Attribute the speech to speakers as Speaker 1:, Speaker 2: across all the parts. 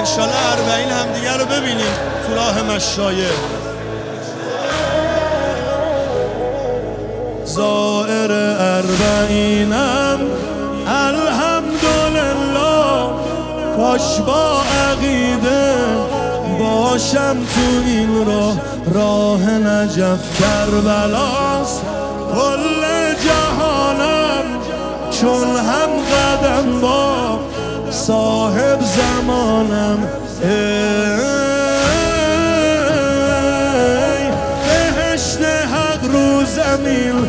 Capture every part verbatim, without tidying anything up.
Speaker 1: انشالله اربعین همدیگه رو ببینیم تو راه مشایه. زائر اربعینم الحمدلله، کاش با عقیده باشم تو این راه. راه نجف کربلاست کل جهانم، چون هم قدم با صاحب زمانم. ای بهشت حق رو زمین،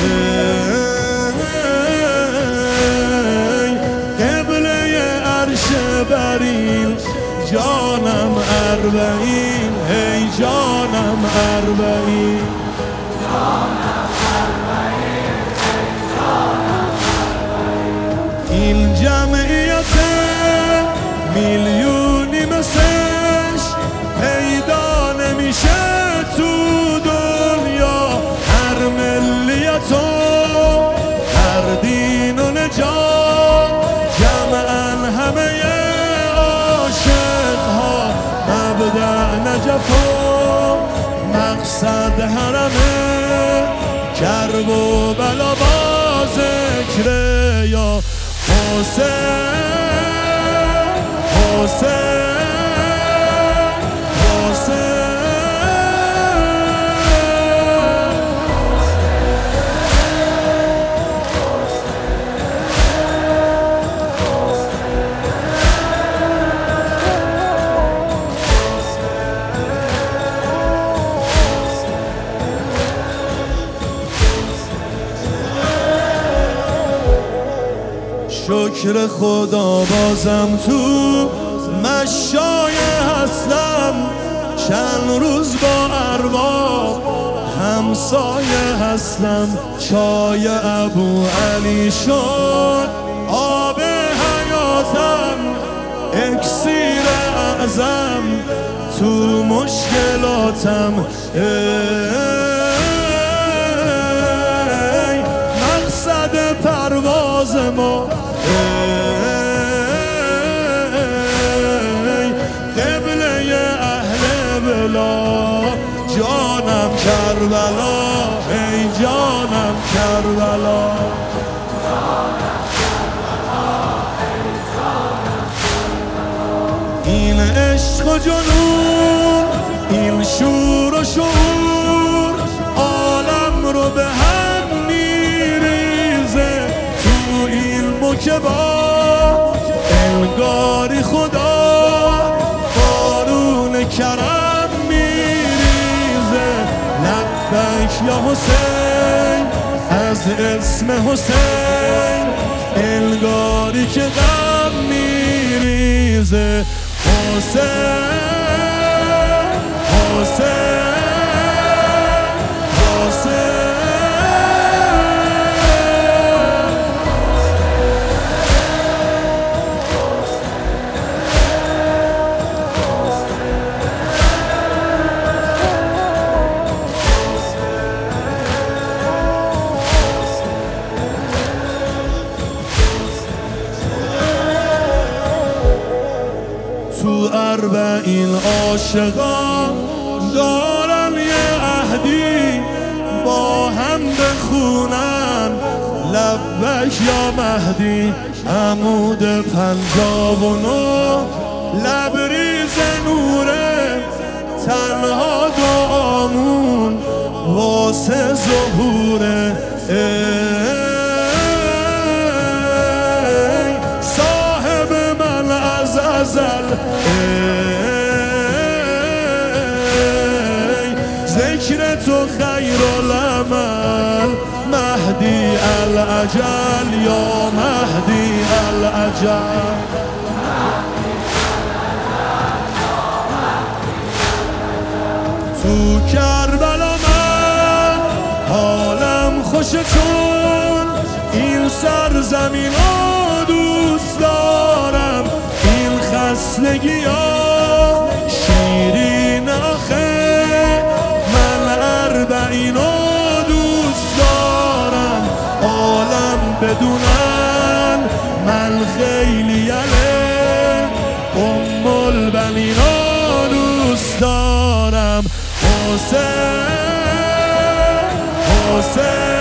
Speaker 1: ای قبله عرش برین. جانم اربعین، ای جانم اربعین، این جمعیت میلیونی مثلش پیدا نمیشه تو دنیا. هر ملیت و هر دین و نجات، جمعاً همه عاشقها. مبدأ نجف و مقصد حرمه، کرب و بلا با ذکر یا حسین حسین حسین. شکر خدا بازم تو مشایه هستم، چند روز با ارباب همسایه هستم. چای ابو علی شد آب حیاتم، اکسیر اعظم تو مشکلاتم. ای مقصد پرواز ما، ای قبله اهل بلا. جانم کربلا، ای جانم کربلا. این عشق و جنون، این شور و شعور، عالم رو به هم میریزه تو این مکبا. انگاری خدا بارون کرم میریزه. لبیک یا حسین، از اسم حسین انگاری که غم میریزه. حسین حسین حسین. تو اربعین عاشقان دارن یه عهدی، با هم بخونن لبک یا مهدی. عمود پنجاب و نو لبریز نوره، تنها دعامون واسه ظهوره. ای صاحب من از ازل، ای ذکر تو خیر العمل. مهدی الاجل یا مهدی الاجل. تو کربلا من حالم خوشه، چون این سرزمین رو دوست دارم. این خستگی ها شیرین آخه، من اربعین رو دوست دارم. عالم بدونن من خیلی یله ام البنین. حسین حسین